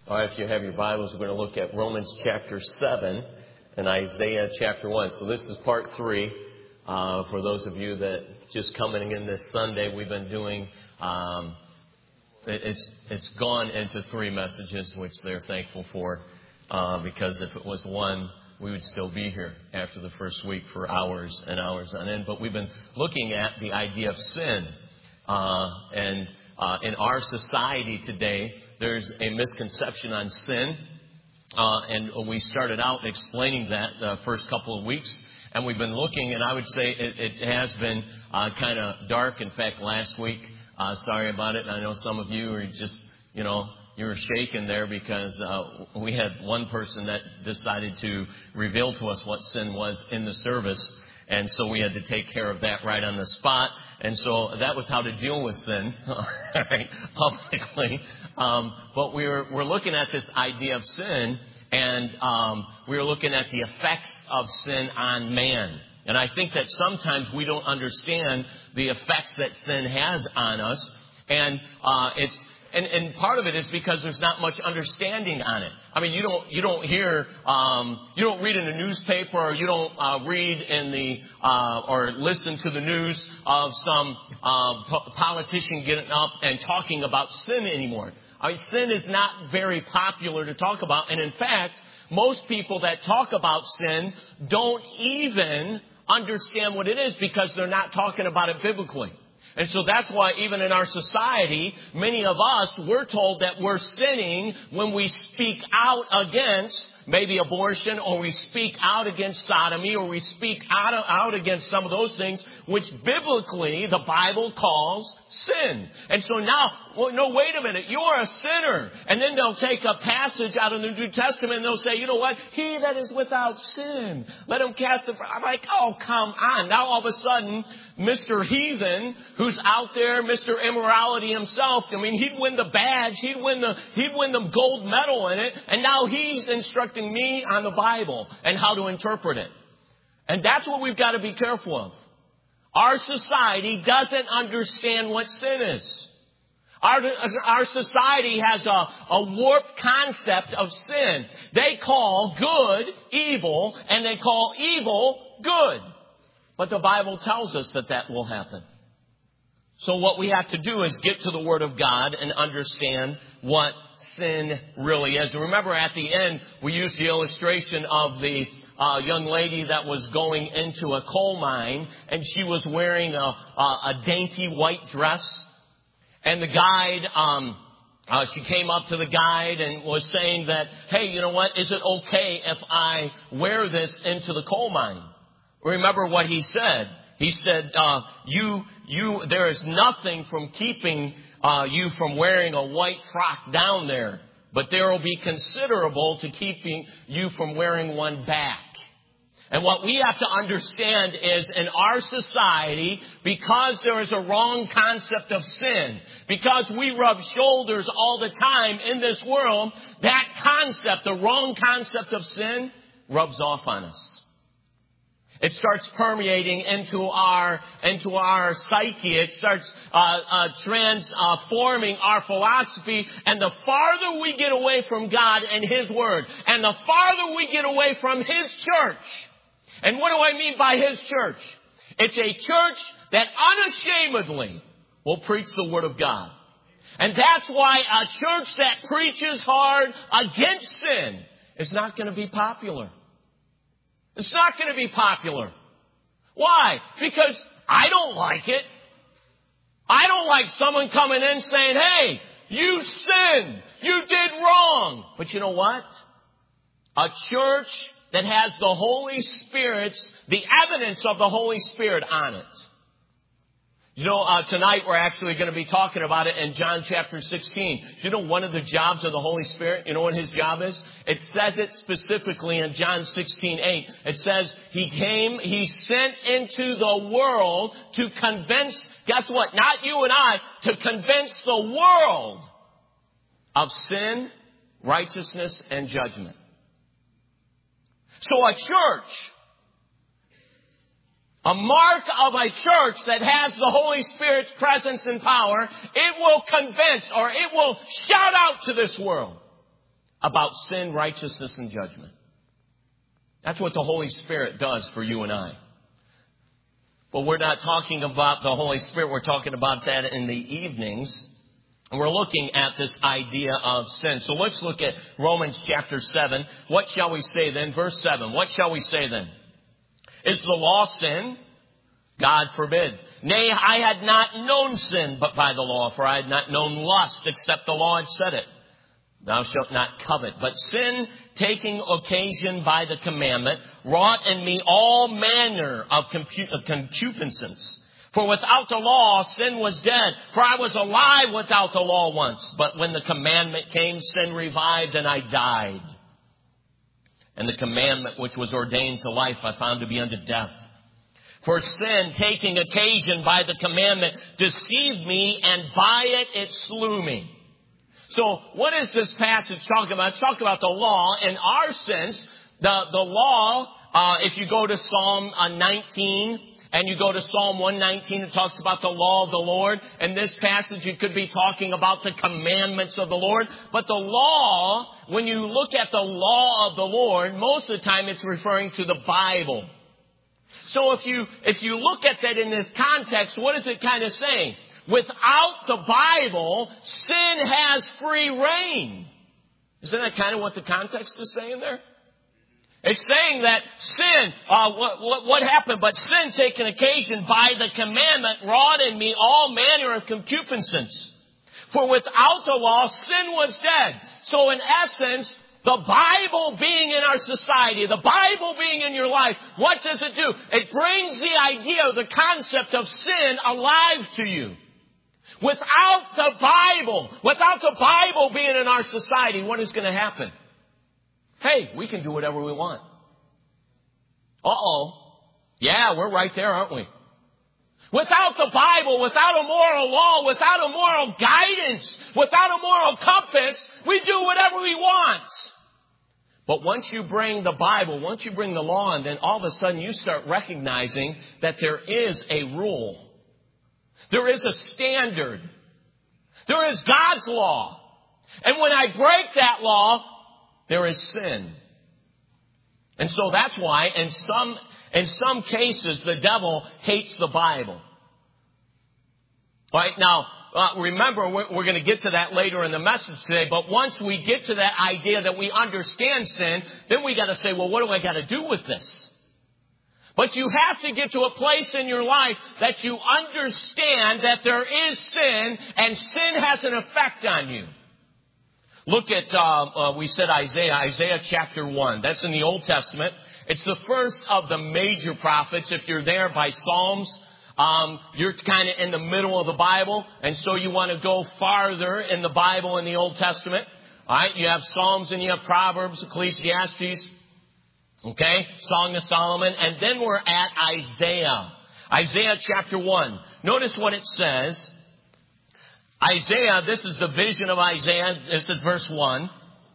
All right, if you have your Bibles, we're going to look at Romans chapter 7 and Isaiah chapter 1. So this is part 3. For those of you that just coming in this Sunday, we've been doing, it's gone into 3 messages, which they're thankful for, because if it was one, we would still be here after the first week for hours and hours on end. But we've been looking at the idea of sin. And in our society today, there's a misconception on sin. And we started out explaining that the first couple of weeks. And we've been looking, and I would say it has been kind of dark. In fact, last week, sorry about it. I know some of you are just, you were shaken there because we had one person that decided to reveal to us what sin was in the service. And so we had to take care of that right on the spot. And so that was how to deal with sin publicly. But we're looking at this idea of sin, and we're looking at the effects of sin on man. And I think that sometimes we don't understand the effects that sin has on us. And And part of it is because there's not much understanding on it. I mean, you don't hear, you don't read in the newspaper, or you don't read in the, or listen to the news of some politician getting up and talking about sin anymore. I mean, sin is not very popular to talk about. And in fact, most people that talk about sin don't even understand what it is because they're not talking about it biblically. And so that's why even in our society, many of us, we're told that we're sinning when we speak out against maybe abortion, or we speak out against sodomy, or we speak out against some of those things, which biblically the Bible calls sin. And so now, well, no, wait a minute, you're a sinner. And then they'll take a passage out of the New Testament and they'll say, you know what? He that is without sin, let him cast it. I'm like, oh, come on. Now all of a sudden, Mr. Heathen, who's out there, Mr. Immorality himself, I mean, he'd win the badge, he'd win the gold medal in it, and now he's instructing me on the Bible and how to interpret it. And that's what we've got to be careful of. Our society doesn't understand what sin is. Our society has a warped concept of sin. They call good evil, and they call evil good. But the Bible tells us that will happen. So what we have to do is get to the Word of God and understand what sin really is. And remember, at the end, we used the illustration of the young lady that was going into a coal mine, and she was wearing a dainty white dress. And the guide, she came up to the guide and was saying that, hey, you know what? Is it okay if I wear this into the coal mine? Remember what he said. He said, there is nothing from keeping you from wearing a white frock down there, but there will be considerable to keeping you from wearing one back. And what we have to understand is, in our society, because there is a wrong concept of sin, because we rub shoulders all the time in this world, that concept, the wrong concept of sin, rubs off on us. It starts permeating into our psyche. It starts transforming our philosophy. And the farther we get away from God and His Word, and the farther we get away from His church. And what do I mean by His church? It's a church that unashamedly will preach the Word of God. And that's why a church that preaches hard against sin is not going to be popular. It's not going to be popular. Why? Because I don't like it. I don't like someone coming in saying, hey, you sinned. You did wrong. But you know what? A church that has the Holy Spirit's, the evidence of the Holy Spirit on it. You know, tonight we're actually going to be talking about it in John chapter 16. Do you know one of the jobs of the Holy Spirit? You know what His job is? It says it specifically in John 16:8. It says He sent into the world to convince, guess what? Not you and I, to convince the world of sin, righteousness, and judgment. So a church, a mark of a church that has the Holy Spirit's presence and power, it will convince, or it will shout out to this world about sin, righteousness, and judgment. That's what the Holy Spirit does for you and I. But we're not talking about the Holy Spirit. We're talking about that in the evenings. And we're looking at this idea of sin. So let's look at Romans chapter 7. What shall we say then? Verse 7. What shall we say then? Is the law sin? God forbid. Nay, I had not known sin but by the law, for I had not known lust except the law had said it. Thou shalt not covet. But sin, taking occasion by the commandment, wrought in me all manner of concupiscence. For without the law, sin was dead. For I was alive without the law once. But when the commandment came, sin revived, and I died. And the commandment which was ordained to life I found to be unto death. For sin, taking occasion by the commandment, deceived me, and by it slew me. So what is this passage talking about? It's talking about the law. In our sense, the law, if you go to Psalm 19 and you go to Psalm 119, it talks about the law of the Lord. In this passage, it could be talking about the commandments of the Lord. But the law, when you look at the law of the Lord, most of the time it's referring to the Bible. So if you look at that in this context, what is it kind of saying? Without the Bible, sin has free reign. Isn't that kind of what the context is saying there? It's saying that sin, what happened? But sin, taken occasion by the commandment, wrought in me all manner of concupiscence. For without the law, sin was dead. So in essence, the Bible being in our society, the Bible being in your life, what does it do? It brings the idea, the concept of sin alive to you. Without the Bible being in our society, what is going to happen? Hey, we can do whatever we want. Yeah, we're right there, aren't we? Without the Bible, without a moral law, without a moral guidance, without a moral compass, we do whatever we want. But once you bring the Bible, once you bring the law, and then all of a sudden you start recognizing that there is a rule. There is a standard. There is God's law. And when I break that law, there is sin. And so that's why in some cases the devil hates the Bible. All right, now, remember, we're going to get to that later in the message today. But once we get to that idea that we understand sin, then we got to say, well, what do I got to do with this? But you have to get to a place in your life that you understand that there is sin, and sin has an effect on you. Look at, we said Isaiah chapter 1. That's in the Old Testament. It's the first of the major prophets. If you're there by Psalms, you're kind of in the middle of the Bible, and so you want to go farther in the Bible in the Old Testament. All right, you have Psalms and you have Proverbs, Ecclesiastes. Okay, Song of Solomon. And then we're at Isaiah. Isaiah chapter 1. Notice what it says. Isaiah, this is the vision of Isaiah. This is verse 1.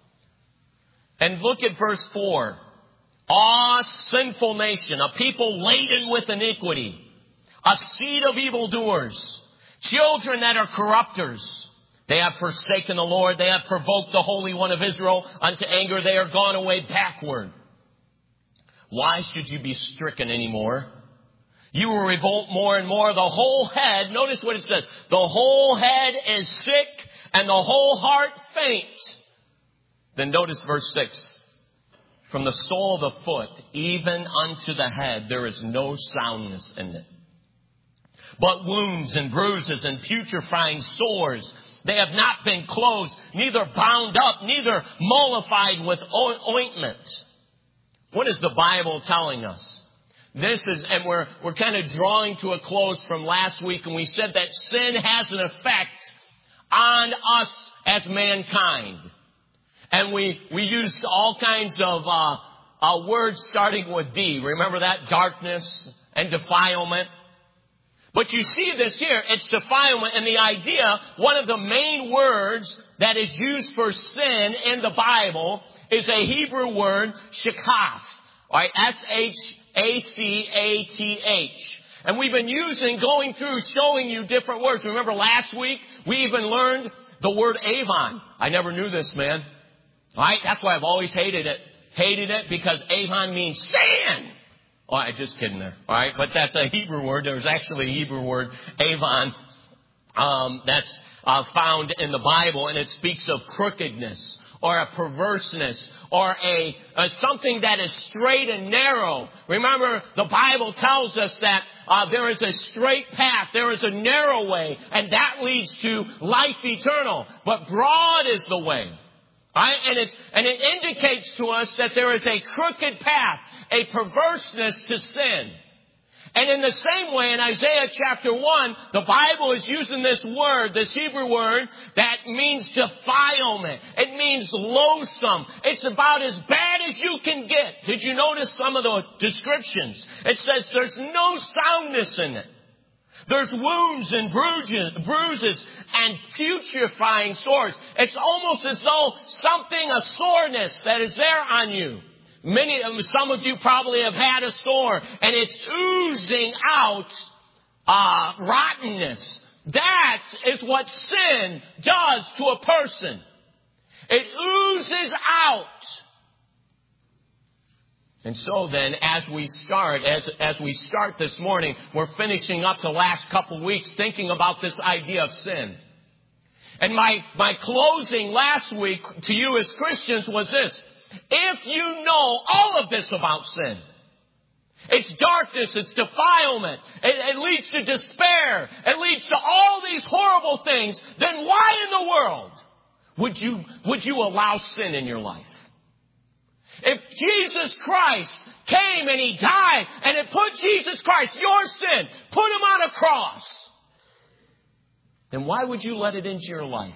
And look at verse 4. Ah, sinful nation, a people laden with iniquity, a seed of evildoers, children that are corrupters. They have forsaken the Lord. They have provoked the Holy One of Israel unto anger. They are gone away backward. Why should you be stricken anymore? You will revolt more and more. The whole head, notice what it says. The whole head is sick and the whole heart faint. Then notice verse 6. From the sole of the foot, even unto the head, there is no soundness in it. But wounds and bruises and putrefying sores, they have not been closed, neither bound up, neither mollified with ointment. What is the Bible telling us? This is, and we're kind of drawing to a close from last week, and we said that sin has an effect on us as mankind. And we used all kinds of words starting with D. Remember that? Darkness and defilement. But you see this here, it's defilement, and the idea, one of the main words that is used for sin in the Bible is a Hebrew word, shakath, right? S-H-A-C-A-T-H. And we've been going through, showing you different words. Remember last week, we even learned the word Avon. I never knew this, man. Right? That's why I've always hated it. Hated it because Avon means sin. Oh, I'm just kidding there. All right. But that's a Hebrew word. There's actually a Hebrew word, Avon, that's found in the Bible, and it speaks of crookedness or a perverseness or a something that is straight and narrow. Remember, the Bible tells us that there is a straight path, there is a narrow way, and that leads to life eternal. But broad is the way. Right? And it indicates to us that there is a crooked path, a perverseness to sin. And in the same way, in Isaiah chapter 1, the Bible is using this word, this Hebrew word, that means defilement. It means loathsome. It's about as bad as you can get. Did you notice some of the descriptions? It says there's no soundness in it. There's wounds and bruises and putrefying sores. It's almost as though a soreness that is there on you. Some of you probably have had a sore, and it's oozing out rottenness. That is what sin does to a person. It oozes out. And so then, as we start this morning, we're finishing up the last couple of weeks thinking about this idea of sin. And my closing last week to you as Christians was this. If you know all of this about sin, it's darkness, it's defilement, it leads to despair, it leads to all these horrible things, then why in the world would you allow sin in your life? If Jesus Christ came and He died and it put Jesus Christ, your sin, put Him on a cross, then why would you let it into your life?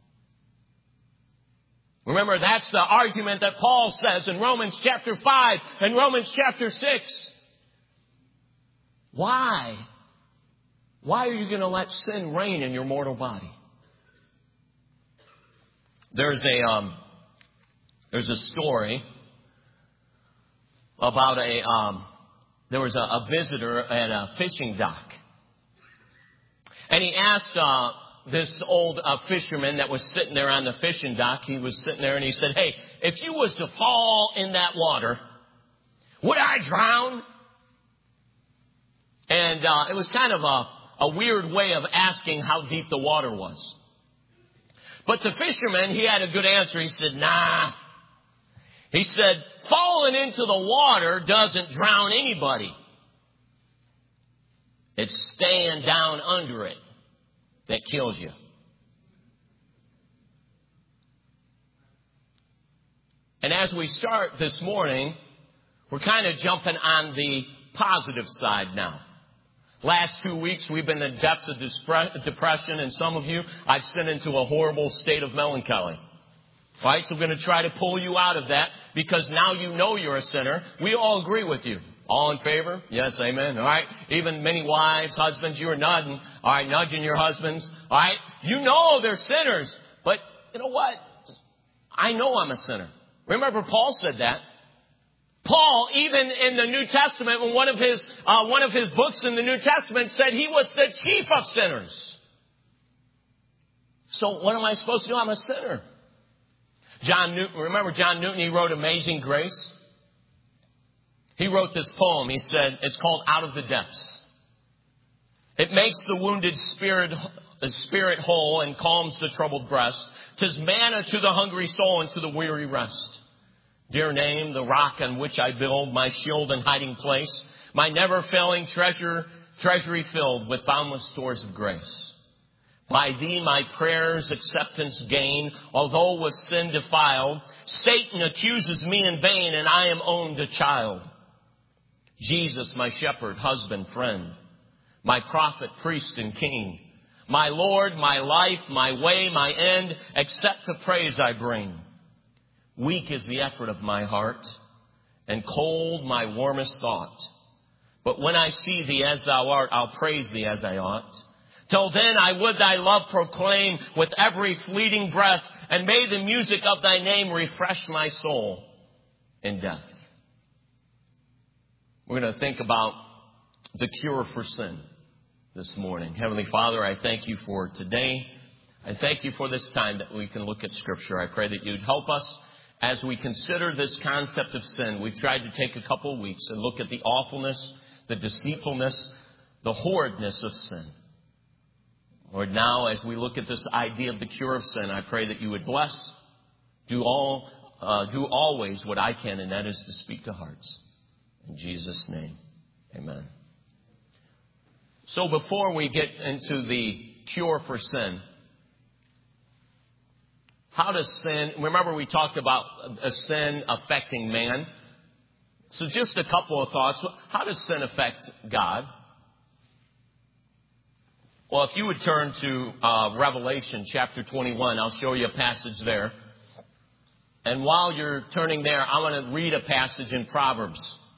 Remember, that's the argument that Paul says in Romans chapter 5 and Romans chapter 6. Why? Why are you going to let sin reign in your mortal body? There's a story about there was a visitor at a fishing dock. And he asked this old fisherman that was sitting there on the fishing dock, he was sitting there and he said, hey, if you was to fall in that water, would I drown? And it was kind of a weird way of asking how deep the water was. But the fisherman, he had a good answer. He said, nah. He said, falling into the water doesn't drown anybody. It's staying down under it that kills you. And as we start this morning, we're kind of jumping on the positive side now. Last 2 weeks, we've been in the depths of depression, and some of you, I've sent into a horrible state of melancholy. Right? So we're going to try to pull you out of that because now you know you're a sinner. We all agree with you. All in favor? Yes, amen. All right. Even many wives, husbands, you are nudging. All right, nudging your husbands. All right. You know they're sinners. But you know what? I know I'm a sinner. Remember, Paul said that. Paul, even in the New Testament, in one of his books in the New Testament, said he was the chief of sinners. So what am I supposed to do? I'm a sinner. John Newton, remember John Newton, he wrote Amazing Grace? He wrote this poem. He said, it's called Out of the Depths. It makes the wounded spirit whole and calms the troubled breast. 'Tis manna to the hungry soul and to the weary rest. Dear name, the rock on which I build my shield and hiding place, my never failing treasury filled with boundless stores of grace. By thee my prayers acceptance gain, although with sin defiled. Satan accuses me in vain, and I am owned a child. Jesus, my shepherd, husband, friend, my prophet, priest, and king, my Lord, my life, my way, my end, accept the praise I bring. Weak is the effort of my heart, and cold my warmest thought. But when I see thee as thou art, I'll praise thee as I ought. Till then I would thy love proclaim with every fleeting breath, and may the music of thy name refresh my soul in death. We're going to think about the cure for sin this morning. Heavenly Father, I thank you for today. I thank you for this time that we can look at Scripture. I pray that you'd help us as we consider this concept of sin, we've tried to take a couple of weeks and look at the awfulness, the deceitfulness, the horridness of sin. Lord, now as we look at this idea of the cure of sin, I pray that you would bless, do always what I can, and that is to speak to hearts. In Jesus' name, amen. So before we get into the cure for sin, how does sin, remember we talked about a sin affecting man. So just a couple of thoughts. How does sin affect God? Well, if you would turn to Revelation chapter 21, I'll show you a passage there. And while you're turning there, I want to read a passage in Proverbs.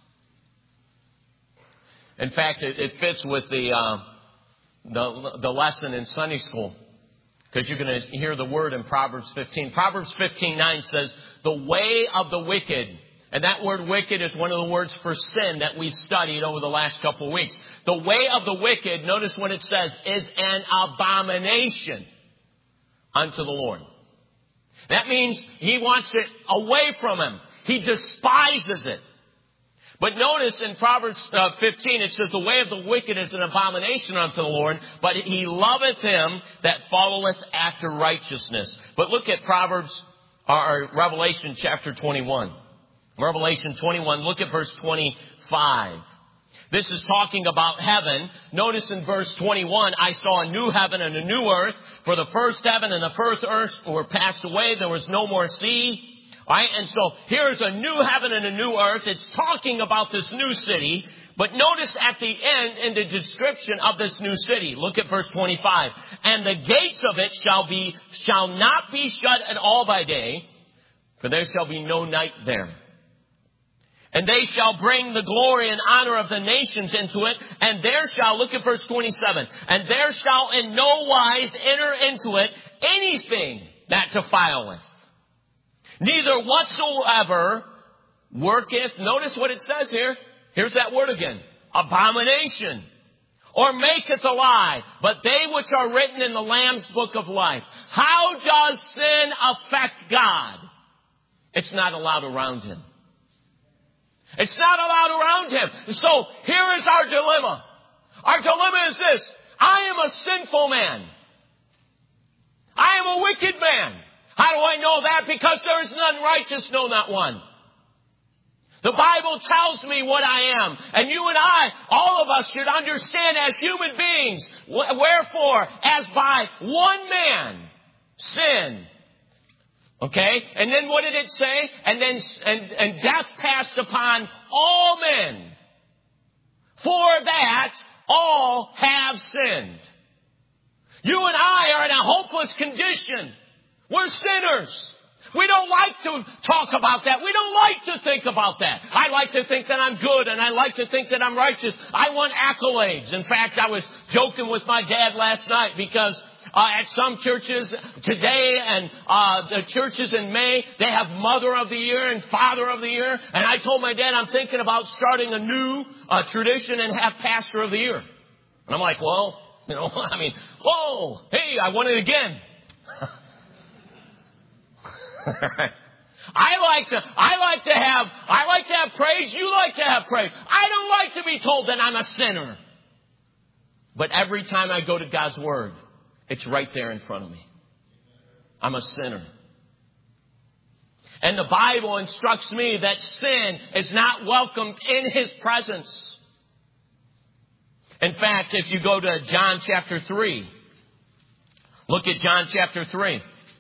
In fact, it fits with the lesson in Sunday school, because you're going to hear the word in Proverbs 15. Proverbs 15:9 says, "The way of the wicked," and that word wicked is one of the words for sin that we've studied over the last couple of weeks. The way of the wicked, notice what it says, is an abomination unto the Lord. That means he wants it away from him. He despises it. But notice in Proverbs 15, it says, "The way of the wicked is an abomination unto the Lord, but he loveth him that followeth after righteousness." But look at Revelation chapter 21. Revelation 21, look at verse 25. This is talking about heaven. Notice in verse 21, "I saw a new heaven and a new earth, for the first heaven and the first earth were passed away. There was no more sea." All right, and so here's a new heaven and a new earth. It's talking about this new city. But notice at the end in the description of this new city, look at verse 25. "And the gates of it shall not be shut at all by day, for there shall be no night there. And they shall bring the glory and honor of the nations into it. And there shall," look at verse 27, "and there shall in no wise enter into it anything that defileth. Neither whatsoever worketh," notice what it says here. Here's that word again. "Abomination. Or maketh a lie. But they which are written in the Lamb's book of life." How does sin affect God? It's not allowed around him. It's not allowed around him. So here is our dilemma. Our dilemma is this. I am a sinful man. I am a wicked man. How do I know that? Because there is none righteous, no, not one. The Bible tells me what I am. And you and I, all of us should understand as human beings. Wherefore, as by one man, sin. Okay? And then what did it say? And death passed upon all men. For that all have sinned. You and I are in a hopeless condition. We're sinners. We don't like to talk about that. We don't like to think about that. I like to think that I'm good, and I like to think that I'm righteous. I want accolades. In fact, I was joking with my dad last night because at some churches today and the churches in May, they have Mother of the Year and Father of the Year. And I told my dad I'm thinking about starting a new tradition and have Pastor of the Year. And I'm like, well, whoa, hey, I won it again. I like to have praise. You like to have praise. I don't like to be told that I'm a sinner. But every time I go to God's Word, it's right there in front of me. I'm a sinner. And the Bible instructs me that sin is not welcomed in His presence. In fact, if you go to John chapter 3, look at John chapter 3.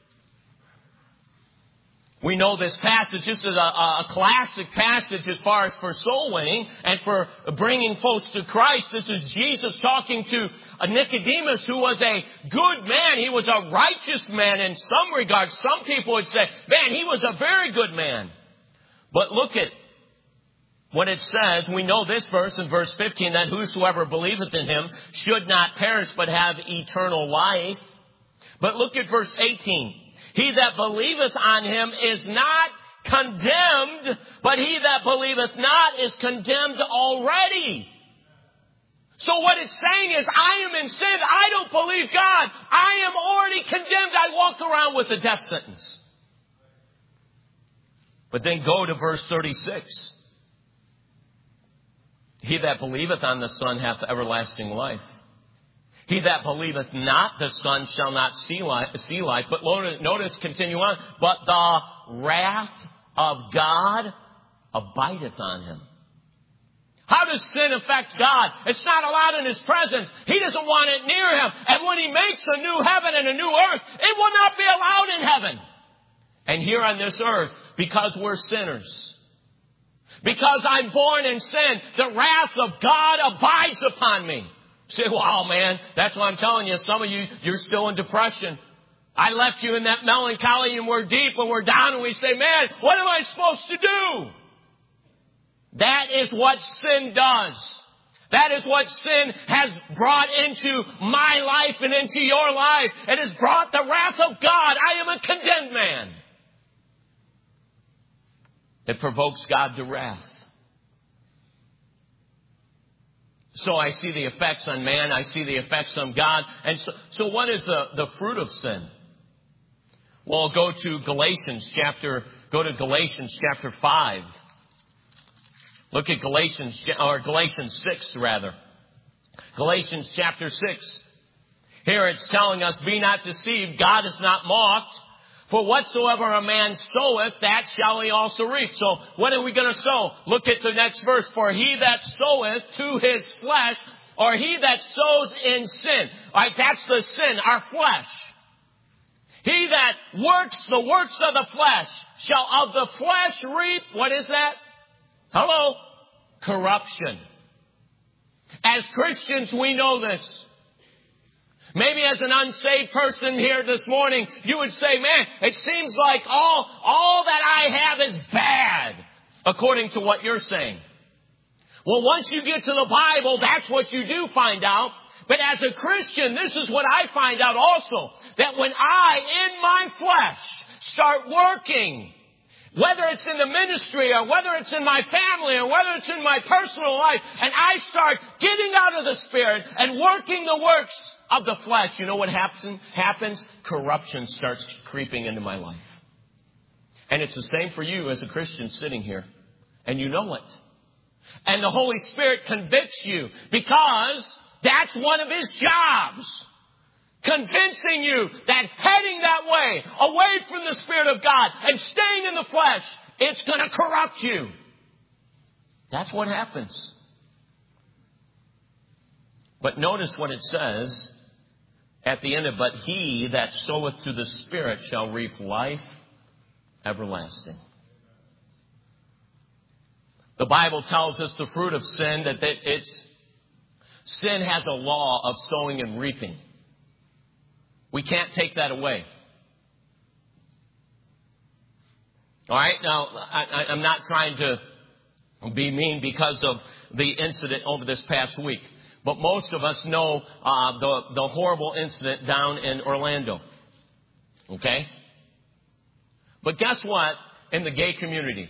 We know this passage. This is a classic passage as far as for soul winning and for bringing folks to Christ. This is Jesus talking to Nicodemus, who was a good man. He was a righteous man in some regards. Some people would say, man, he was a very good man. But look at what it says. We know this verse in verse 15, that whosoever believeth in him should not perish but have eternal life. But look at verse 18. He that believeth on him is not condemned, but he that believeth not is condemned already. So what it's saying is, I am in sin. I don't believe God. I am already condemned. I walk around with a death sentence. But then go to verse 36. He that believeth on the Son hath everlasting life. He that believeth not the Son shall not see life. But notice, continue on. But the wrath of God abideth on him. How does sin affect God? It's not allowed in His presence. He doesn't want it near Him. And when He makes a new heaven and a new earth, it will not be allowed in heaven. And here on this earth, because we're sinners, because I'm born in sin, the wrath of God abides upon me. You say, wow, man, that's what I'm telling you. Some of you, you're still in depression. I left you in that melancholy, and we're deep and we're down, and we say, man, what am I supposed to do? That is what sin does. That is what sin has brought into my life and into your life. It has brought the wrath of God. I am a condemned man. It provokes God to wrath. So I see the effects on man. I see the effects on God. And so what is the fruit of sin? Well, go to Galatians chapter 5. Look at Galatians 6 rather. Galatians chapter 6. Here it's telling us, be not deceived, God is not mocked. For whatsoever a man soweth, that shall he also reap. So what are we going to sow? Look at the next verse. For he that soweth to his flesh, or he that sows in sin. All right, that's the sin, our flesh. He that works the works of the flesh shall of the flesh reap, what is that? Hello? Corruption. As Christians, we know this. Maybe as an unsaved person here this morning, you would say, man, it seems like all that I have is bad, according to what you're saying. Well, once you get to the Bible, that's what you do find out. But as a Christian, this is what I find out also, that when I, in my flesh, start working, whether it's in the ministry or whether it's in my family or whether it's in my personal life, and I start getting out of the Spirit and working the works of the flesh, you know what happens? Corruption starts creeping into my life. And it's the same for you as a Christian sitting here. And you know it. And the Holy Spirit convicts you because that's one of His jobs. Convincing you that heading that way, away from the Spirit of God and staying in the flesh, it's going to corrupt you. That's what happens. But notice what it says at the end of, but he that soweth to the Spirit shall reap life everlasting. The Bible tells us the fruit of sin, that sin has a law of sowing and reaping. We can't take that away. All right? Now, I'm not trying to be mean because of the incident over this past week. But most of us know the horrible incident down in Orlando. Okay? But guess what? In the gay community.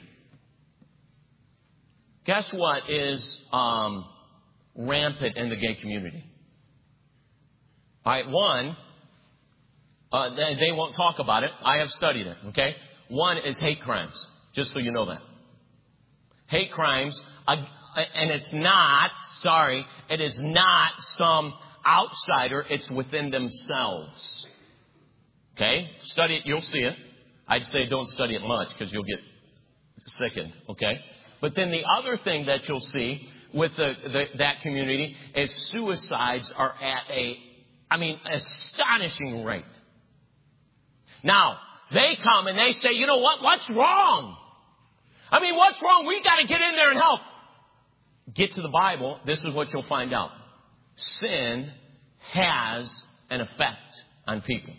Guess what is rampant in the gay community? All right, one, they won't talk about it. I have studied it, okay? One is hate crimes, just so you know that. Hate crimes, and it is not some outsider, it's within themselves. Okay? Study it, you'll see it. I'd say don't study it much because you'll get sickened, okay? But then the other thing that you'll see with that community is suicides are at astonishing rate. Now, they come and they say, you know what? What's wrong? What's wrong? We got to get in there and help. Get to the Bible. This is what you'll find out. Sin has an effect on people.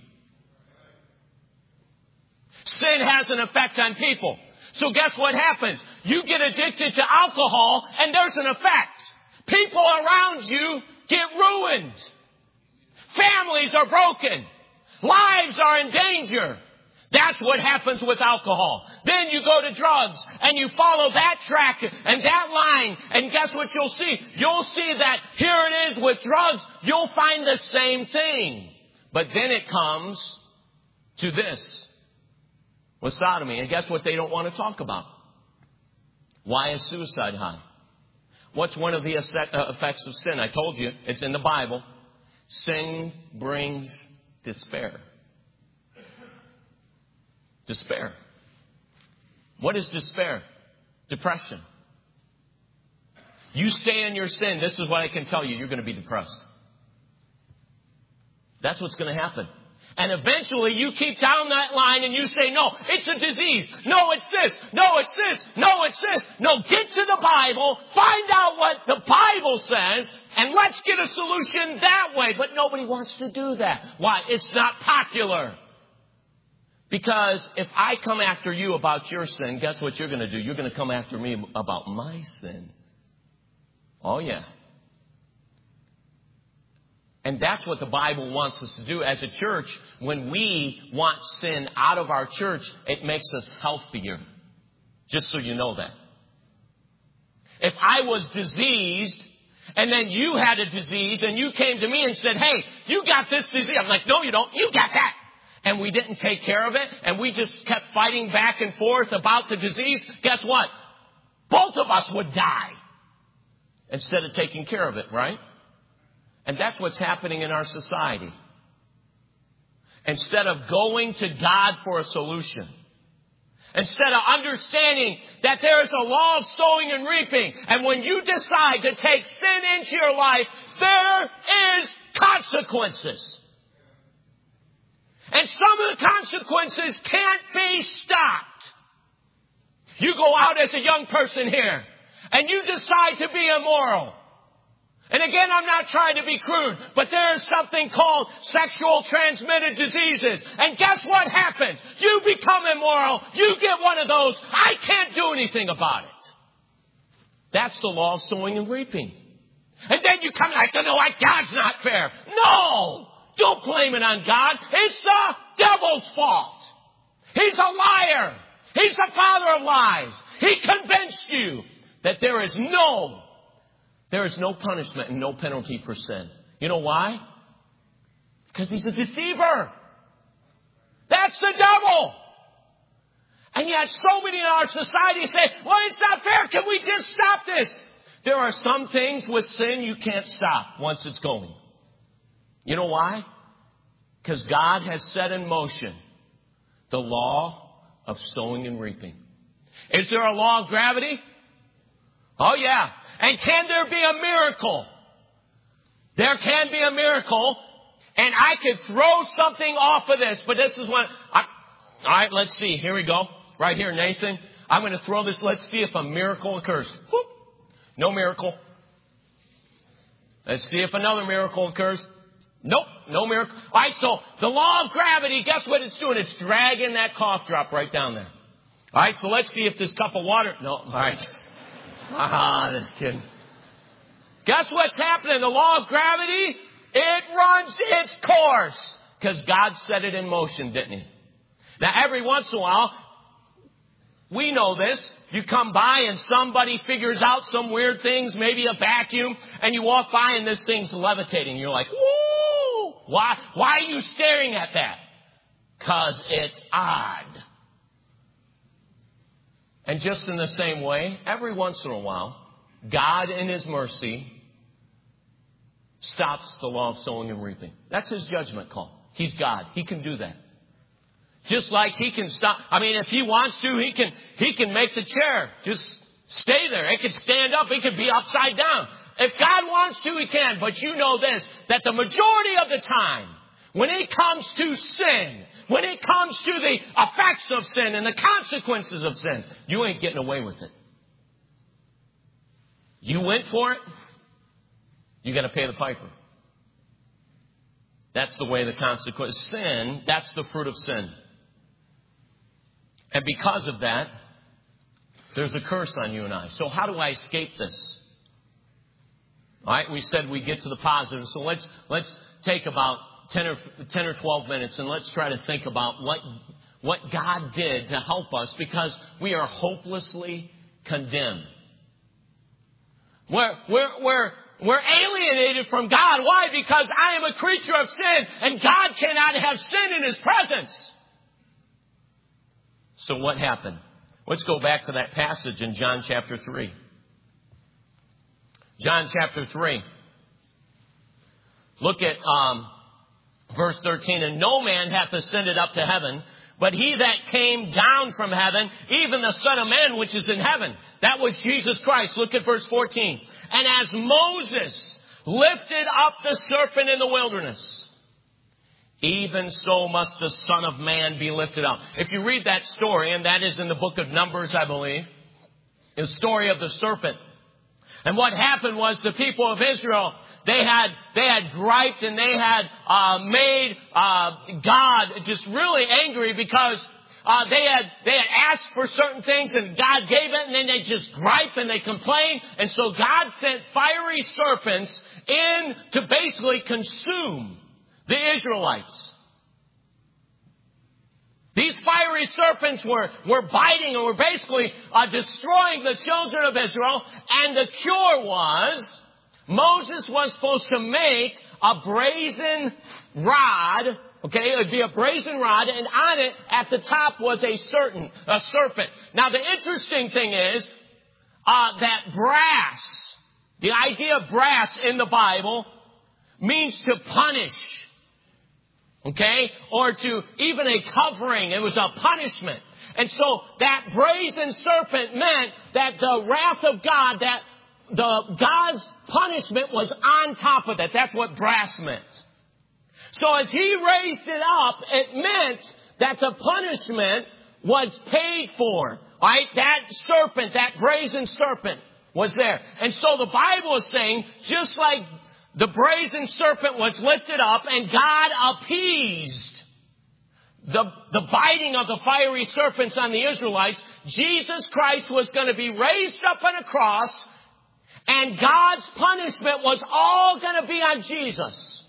Sin has an effect on people. So guess what happens? You get addicted to alcohol and there's an effect. People around you get ruined. Families are broken. Lives are in danger. That's what happens with alcohol. Then you go to drugs and you follow that track and that line. And guess what you'll see? You'll see that here it is with drugs. You'll find the same thing. But then it comes to this. with sodomy. And guess what they don't want to talk about? Why is suicide high? What's one of the effects of sin? I told you, it's in the Bible. Sin brings despair. Despair. What is despair? Depression. You stay in your sin, this is what I can tell you, you're going to be depressed. That's what's going to happen. And eventually you keep down that line and you say, no, it's a disease. No, it's this. No, it's this. No, it's this. No, get to the Bible, find out what the Bible says, and let's get a solution that way. But nobody wants to do that. Why? It's not popular. Because if I come after you about your sin, guess what you're going to do? You're going to come after me about my sin. Oh, yeah. And that's what the Bible wants us to do as a church. When we want sin out of our church, it makes us healthier. Just so you know that. If I was diseased, and then you had a disease, and you came to me and said, hey, you got this disease. I'm like, no, you don't. You got that. And we didn't take care of it, and we just kept fighting back and forth about the disease. Guess what? Both of us would die instead of taking care of it, right? And that's what's happening in our society. Instead of going to God for a solution, instead of understanding that there is a law of sowing and reaping, and when you decide to take sin into your life, there is consequences. And some of the consequences can't be stopped. You go out as a young person here, and you decide to be immoral. And again, I'm not trying to be crude, but there is something called sexual transmitted diseases. And guess what happens? You become immoral. You get one of those. I can't do anything about it. That's the law of sowing and reaping. And then you come like, you know what? God's not fair. No! Don't blame it on God. It's the devil's fault. He's a liar. He's the father of lies. He convinced you that there is no punishment and no penalty for sin. You know why? Because he's a deceiver. That's the devil. And yet so many in our society say, well, it's not fair. Can we just stop this? There are some things with sin you can't stop once it's going. You know why? Because God has set in motion the law of sowing and reaping. Is there a law of gravity? Oh, yeah. And can there be a miracle? There can be a miracle. And I could throw something off of this. But this is what... all right, let's see. Here we go. Right here, Nathan. I'm going to throw this. Let's see if a miracle occurs. Whoop. No miracle. Let's see if another miracle occurs. Nope, no miracle. All right, so the law of gravity, guess what it's doing? It's dragging that cough drop right down there. All right, so let's see if this cup of water... No, all right. Just kidding. Guess what's happening? The law of gravity, it runs its course. Because God set it in motion, didn't he? Now, every once in a while, we know this. You come by and somebody figures out some weird things, maybe a vacuum, and you walk by and this thing's levitating. You're like, woo! Why are you staring at that? Because it's odd. And just in the same way, every once in a while, God in his mercy stops the law of sowing and reaping. That's his judgment call. He's God. He can do that. Just like he can stop. I mean, if he wants to, he can make the chair just stay there. It can stand up. It can be upside down. If God wants to, he can. But you know this, that the majority of the time, when it comes to sin, when it comes to the effects of sin and the consequences of sin, you ain't getting away with it. You went for it, you got to pay the piper. That's the way the consequence. Sin, that's the fruit of sin. And because of that, there's a curse on you and I. So how do I escape this? All right, we said we get to the positive. So let's take about 10 or 12 minutes and let's try to think about what God did to help us, because we are hopelessly condemned. We're alienated from God. Why? Because I am a creature of sin and God cannot have sin in his presence. So what happened? Let's go back to that passage in John chapter 3. John chapter 3. Look at verse 13. And no man hath ascended up to heaven, but he that came down from heaven, even the Son of Man which is in heaven. That was Jesus Christ. Look at verse 14. And as Moses lifted up the serpent in the wilderness, even so must the Son of Man be lifted up. If you read that story, and that is in the book of Numbers, I believe, the story of the serpent. And what happened was the people of Israel, they had griped and they had made God just really angry because they had asked for certain things and God gave it, and then they just griped and they complained. And so God sent fiery serpents in to basically consume the Israelites. These fiery serpents were biting and were basically destroying the children of Israel. And the cure was, Moses was supposed to make a brazen rod. Okay, it would be a brazen rod, and on it, at the top, was a serpent. Now, the interesting thing is that brass, the idea of brass in the Bible, means to punish. Okay? Or to even a covering. It was a punishment. And so that brazen serpent meant that the wrath of God, that God's punishment was on top of that. That's what brass meant. So as he raised it up, it meant that the punishment was paid for. Right? That serpent, that brazen serpent was there. And so the Bible is saying, just like the brazen serpent was lifted up and God appeased the biting of the fiery serpents on the Israelites, Jesus Christ was going to be raised up on a cross, and God's punishment was all going to be on Jesus.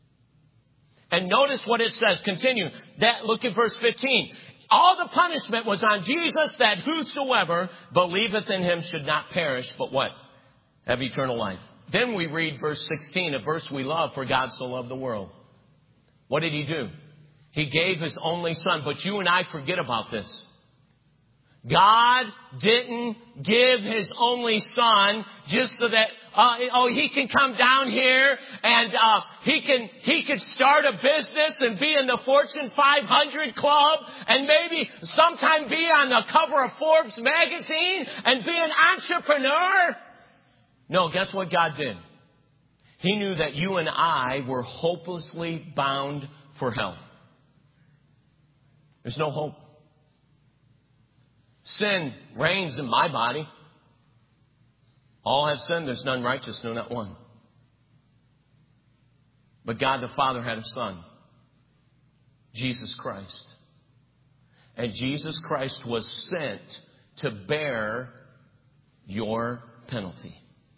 And notice what it says. Continue. Look at verse 15. All the punishment was on Jesus, that whosoever believeth in him should not perish, but what? Have eternal life. Then we read verse 16, a verse we love, for God so loved the world. What did he do? He gave his only son. But you and I forget about this. God didn't give his only son just so that, he can come down here and he could start a business and be in the Fortune 500 club and maybe sometime be on the cover of Forbes magazine and be an entrepreneur. No, guess what God did? He knew that you and I were hopelessly bound for hell. There's no hope. Sin reigns in my body. All have sinned. There's none righteous, no, not one. But God the Father had a Son, Jesus Christ. And Jesus Christ was sent to bear your penalty.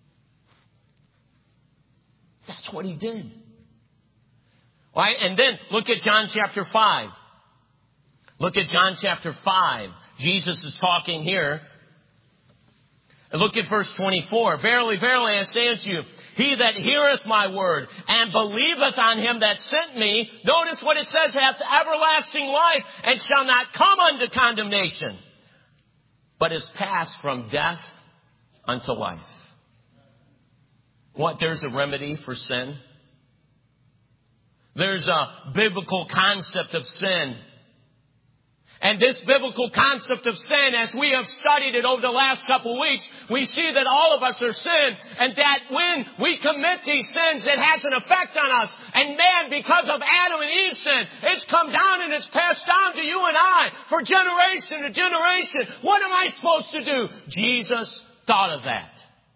That's what he did. All right, and then look at John chapter 5. Look at John chapter 5. Jesus is talking here. And look at verse 24. Verily, verily, I say unto you, he that heareth my word and believeth on him that sent me, notice what it says, hath everlasting life and shall not come unto condemnation, but is passed from death unto life. What? There's a remedy for sin. There's a biblical concept of sin. And this biblical concept of sin, as we have studied it over the last couple of weeks, we see that all of us are sin, and that when we commit these sins, it has an effect on us. And man, because of Adam and Eve's sin, it's come down and it's passed down to you and I for generation to generation. What am I supposed to do? Jesus thought of that.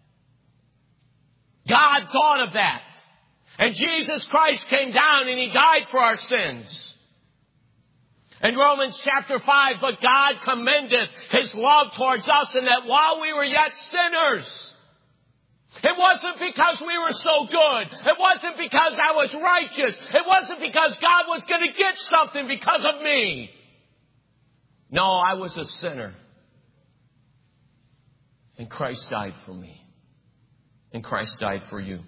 God thought of that. And Jesus Christ came down and he died for our sins. In Romans chapter 5, but God commendeth his love towards us in that while we were yet sinners, it wasn't because we were so good. It wasn't because I was righteous. It wasn't because God was going to get something because of me. No, I was a sinner. And Christ died for me. And Christ died for you.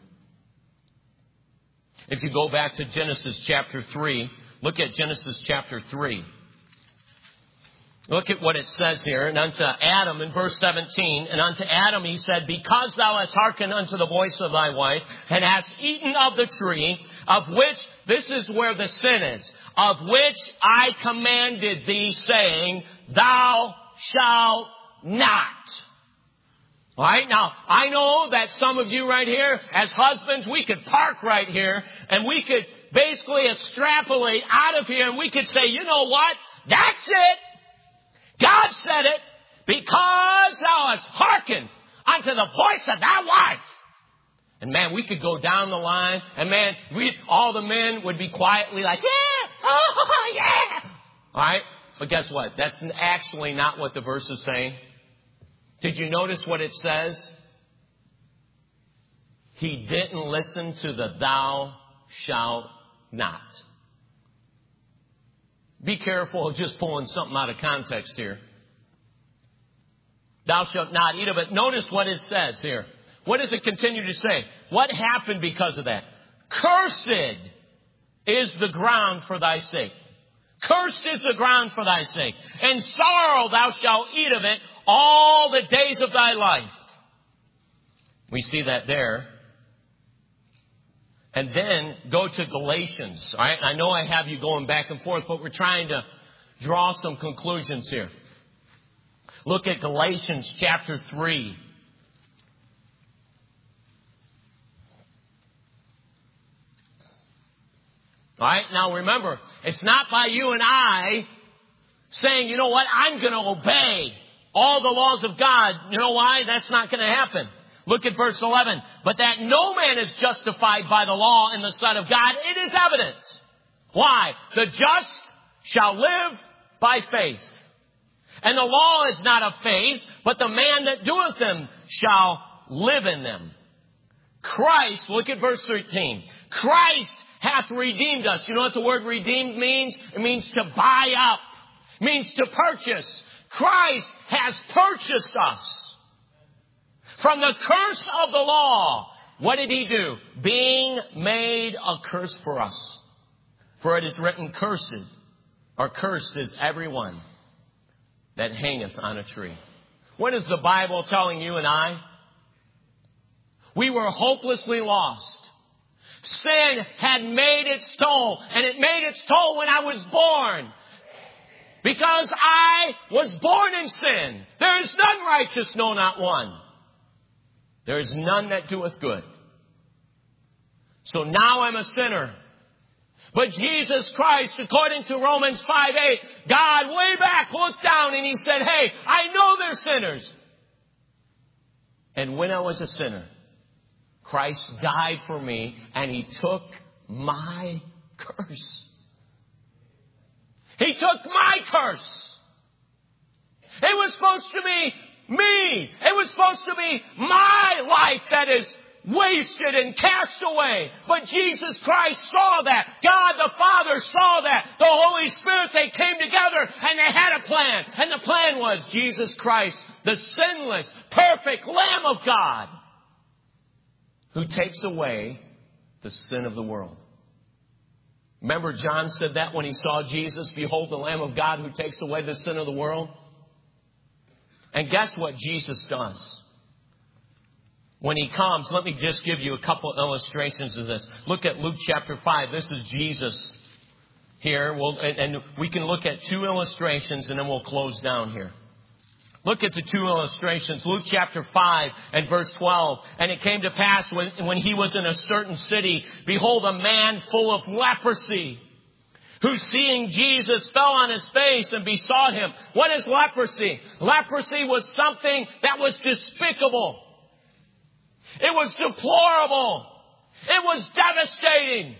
If you go back to Genesis chapter 3, look at Genesis chapter 3. Look at what it says here. And unto Adam in verse 17, and unto Adam he said, because thou hast hearkened unto the voice of thy wife, and hast eaten of the tree, of which, this is where the sin is, of which I commanded thee, saying, thou shalt not. All right, now, I know that some of you right here, as husbands, we could park right here, and we could basically extrapolate out of here, and we could say, you know what? That's it. God said it, because thou hast hearkened unto the voice of thy wife. And man, we could go down the line, and man, all the men would be quietly like, yeah, oh, yeah. All right, but guess what? That's actually not what the verse is saying. Did you notice what it says? He didn't listen to the thou shalt not. Be careful of just pulling something out of context here. Thou shalt not eat of it. Notice what it says here. What does it continue to say? What happened because of that? Cursed is the ground for thy sake. Cursed is the ground for thy sake. And sorrow thou shalt eat of it all the days of thy life. We see that there. And then go to Galatians. All right? I know I have you going back and forth, but we're trying to draw some conclusions here. Look at Galatians chapter 3. All right? Now remember, it's not by you and I saying, you know what, I'm going to obey all the laws of God. You know why? That's not going to happen. Look at verse 11. But that no man is justified by the law in the sight of God, it is evident. Why? The just shall live by faith. And the law is not of faith, but the man that doeth them shall live in them. Christ, look at verse 13. Christ hath redeemed us. You know what the word redeemed means? It means to buy up. It means to purchase. Christ has purchased us from the curse of the law. What did he do? Being made a curse for us. For it is written, cursed is everyone that hangeth on a tree. What is the Bible telling you and I? We were hopelessly lost. Sin had made its toll, and it made its toll when I was born. Because I was born in sin. There is none righteous, no, not one. There is none that doeth good. So now I'm a sinner. But Jesus Christ, according to Romans 5:8, God way back looked down and he said, hey, I know they're sinners. And when I was a sinner, Christ died for me and he took my curse. He took my curse. It was supposed to be me. It was supposed to be my life that is wasted and cast away. But Jesus Christ saw that. God the Father saw that. The Holy Spirit, they came together and they had a plan. And the plan was Jesus Christ, the sinless, perfect Lamb of God, who takes away the sin of the world. Remember, John said that when he saw Jesus, behold the Lamb of God who takes away the sin of the world. And guess what Jesus does? When he comes, let me just give you a couple illustrations of this. Look at Luke chapter 5. This is Jesus here. And we can look at two illustrations and then we'll close down here. Look at the two illustrations. Luke chapter 5 and verse 12. And it came to pass when he was in a certain city, behold, a man full of leprosy, who seeing Jesus fell on his face and besought him. What is leprosy? Leprosy was something that was despicable. It was deplorable. It was devastating.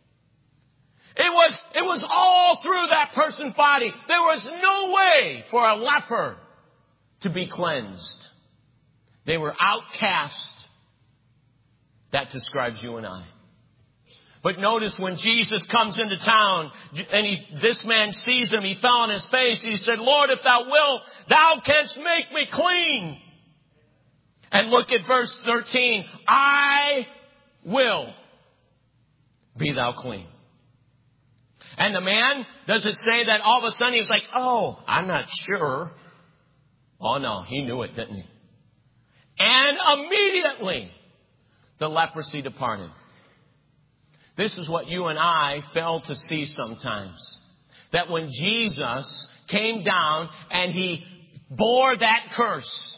It was all through that person's body. There was no way for a leper to be cleansed. They were outcast. That describes you and I. But notice when Jesus comes into town and this man sees him, he fell on his face. He said, Lord, if thou wilt, thou canst make me clean. And look at verse 13. I will be thou clean. And the man, does it say that all of a sudden he was like, oh, I'm not sure. Oh no, he knew it, didn't he? And immediately the leprosy departed. This is what you and I fail to see sometimes. That when Jesus came down and he bore that curse,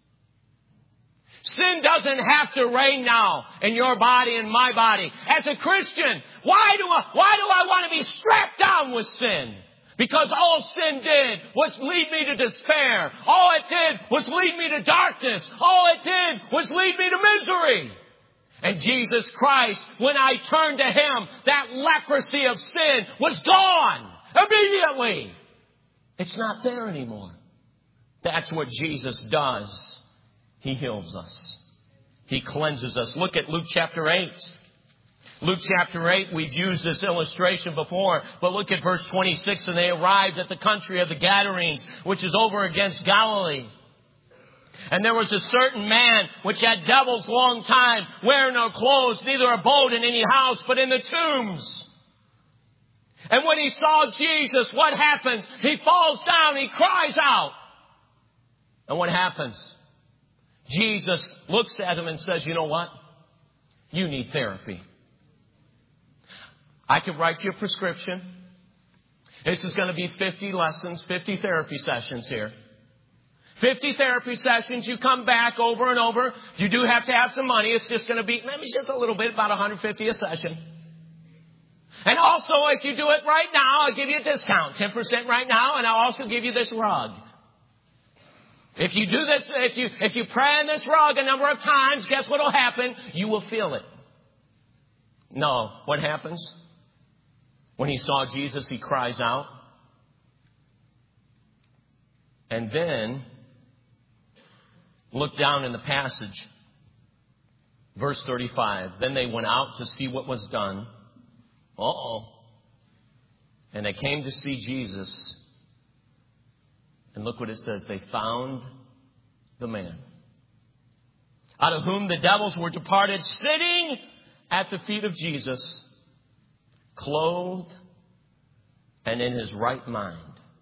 sin doesn't have to reign now in your body and my body. As a Christian, why do I want to be strapped down with sin? Because all sin did was lead me to despair. All it did was lead me to darkness. All it did was lead me to misery. And Jesus Christ, when I turned to Him, that leprosy of sin was gone immediately. It's not there anymore. That's what Jesus does. He heals us. He cleanses us. Look at Luke chapter 8. Luke chapter 8, we've used this illustration before, but look at verse 26. And they arrived at the country of the Gadarenes, which is over against Galilee. And there was a certain man which had devils long time, wearing no clothes, neither abode in any house, but in the tombs. And when he saw Jesus, what happens? He falls down, he cries out. And what happens? Jesus looks at him and says, you know what? You need therapy. I could write you a prescription. This is going to be 50 lessons, 50 therapy sessions here. 50 therapy sessions. You come back over and over. You do have to have some money. It's just going to be, maybe just a little bit, about $150 a session. And also, if you do it right now, I'll give you a discount, 10% right now, and I'll also give you this rug. If you do this, if you pray on this rug a number of times, guess what will happen? You will feel it. No, what happens? When he saw Jesus, he cries out. And then, look down in the passage. Verse 35. Then they went out to see what was done. And they came to see Jesus. And look what it says. They found the man, out of whom the devils were departed, sitting at the feet of Jesus, clothed and in his right mind.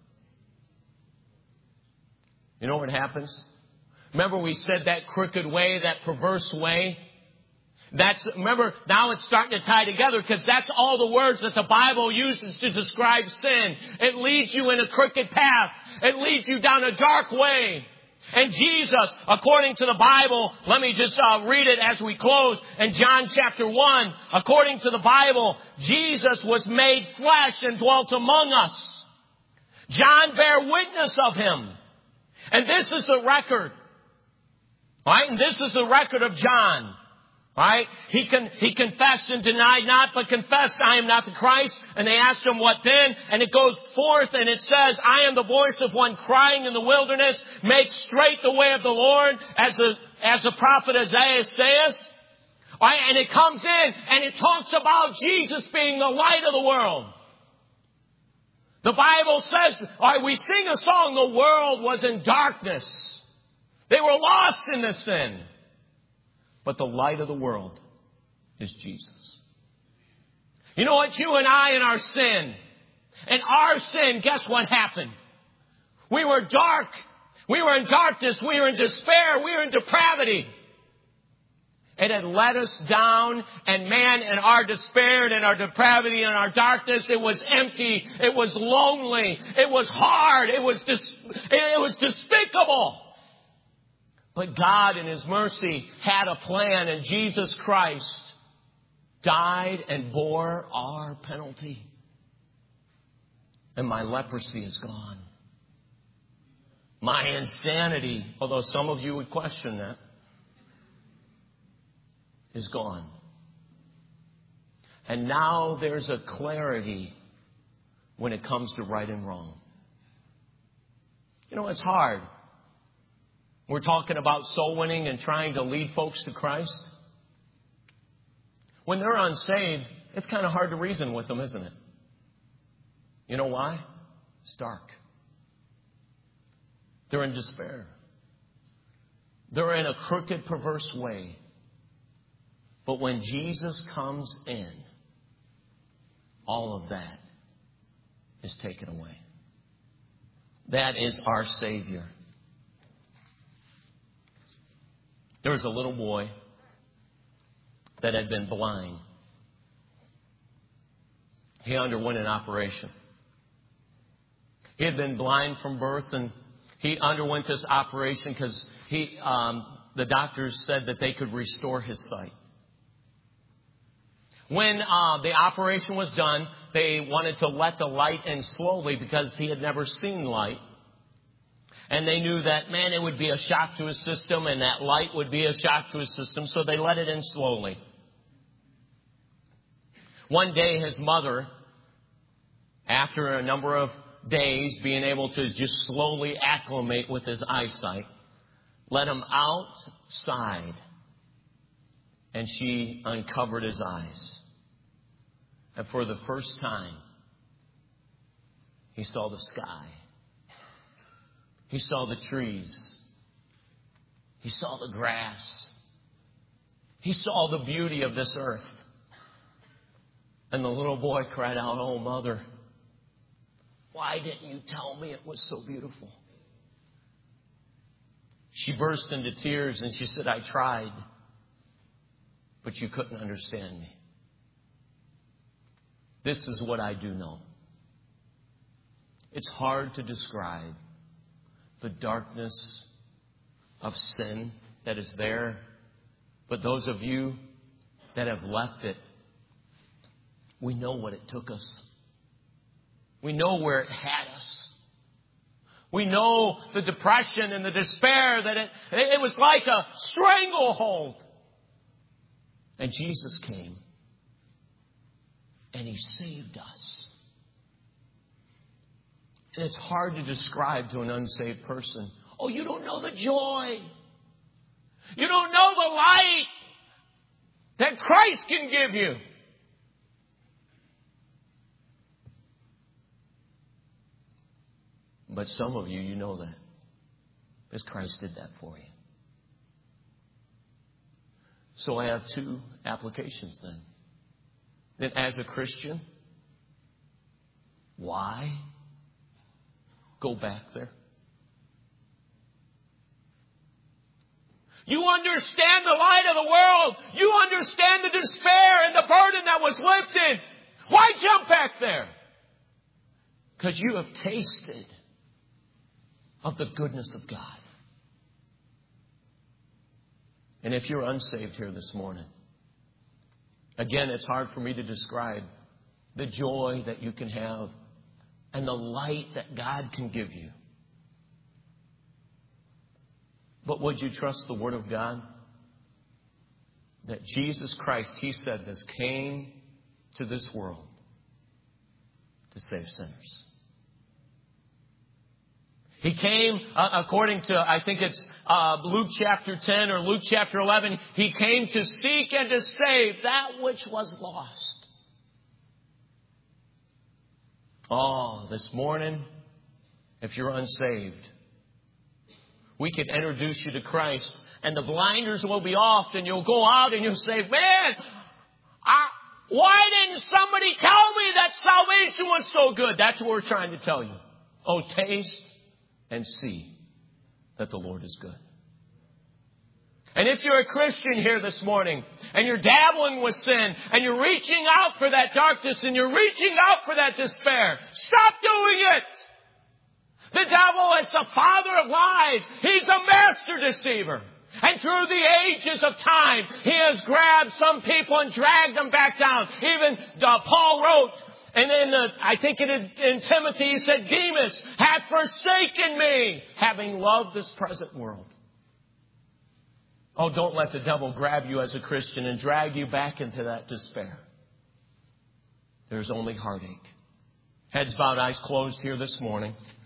You know what happens? Remember we said that crooked way, that perverse way? Remember, now it's starting to tie together because that's all the words that the Bible uses to describe sin. It leads you in a crooked path. It leads you down a dark way. And Jesus, according to the Bible, let me just read it as we close. In John chapter 1, according to the Bible, Jesus was made flesh and dwelt among us. John bare witness of him. And this is the record. Right? And this is the record of John. Right? He confessed and denied not, but confessed, I am not the Christ. And they asked him, what then? And it goes forth and it says, I am the voice of one crying in the wilderness, make straight the way of the Lord, as the prophet Isaiah says. Right? And it comes in and it talks about Jesus being the light of the world. The Bible says, we sing a song, the world was in darkness. They were lost in the sin. But the light of the world is Jesus. You know what? You and I in our sin. In our sin, guess what happened? We were dark. We were in darkness. We were in despair. We were in depravity. It had let us down. And man, in our despair and in our depravity and our darkness, it was empty. It was lonely. It was hard. It was despicable. But God in His mercy had a plan, and Jesus Christ died and bore our penalty. And my leprosy is gone. My insanity, although some of you would question that, is gone. And now there's a clarity when it comes to right and wrong. You know, it's hard. We're talking about soul winning and trying to lead folks to Christ. When they're unsaved, it's kind of hard to reason with them, isn't it? You know why? It's dark. They're in despair. They're in a crooked, perverse way. But when Jesus comes in, all of that is taken away. That is our Savior. There was a little boy that had been blind. He underwent an operation. He had been blind from birth, and he underwent this operation because the doctors said that they could restore his sight. When the operation was done, they wanted to let the light in slowly because he had never seen light. And they knew that, man, it would be a shock to his system, and that light would be a shock to his system, so they let it in slowly. One day, his mother, after a number of days being able to just slowly acclimate with his eyesight, let him outside, and she uncovered his eyes. And for the first time, he saw the sky. He saw the trees. He saw the grass. He saw the beauty of this earth. And the little boy cried out, "Oh, Mother, why didn't you tell me it was so beautiful?" She burst into tears and she said, "I tried, but you couldn't understand me." This is what I do know. It's hard to describe the darkness of sin that is there. But those of you that have left it, we know what it took us. We know where it had us. We know the depression and the despair that it was like a stranglehold. And Jesus came and He saved us. And it's hard to describe to an unsaved person. Oh, you don't know the joy. You don't know the light that Christ can give you. But some of you, you know that. Because Christ did that for you. So I have two applications then. That as a Christian, why go back there? You understand the light of the world. You understand the despair and the burden that was lifted. Why jump back there? Because you have tasted of the goodness of God. And if you're unsaved here this morning, again, it's hard for me to describe the joy that you can have and the light that God can give you. But would you trust the Word of God? That Jesus Christ, He said this, came to this world to save sinners. He came, according to, I think it's Luke chapter 10 or Luke chapter 11, He came to seek and to save that which was lost. Oh, this morning, if you're unsaved, we could introduce you to Christ and the blinders will be off and you'll go out and you'll say, man, why didn't somebody tell me that salvation was so good? That's what we're trying to tell you. Oh, taste and see that the Lord is good. And if you're a Christian here this morning and you're dabbling with sin and you're reaching out for that darkness and you're reaching out for that despair, stop doing it. The devil is the father of lies. He's a master deceiver. And through the ages of time, he has grabbed some people and dragged them back down. Even Paul wrote, and I think it is in Timothy, he said, Demas hath forsaken me, having loved this present world. Oh, don't let the devil grab you as a Christian and drag you back into that despair. There's only heartache. Heads bowed, eyes closed here this morning.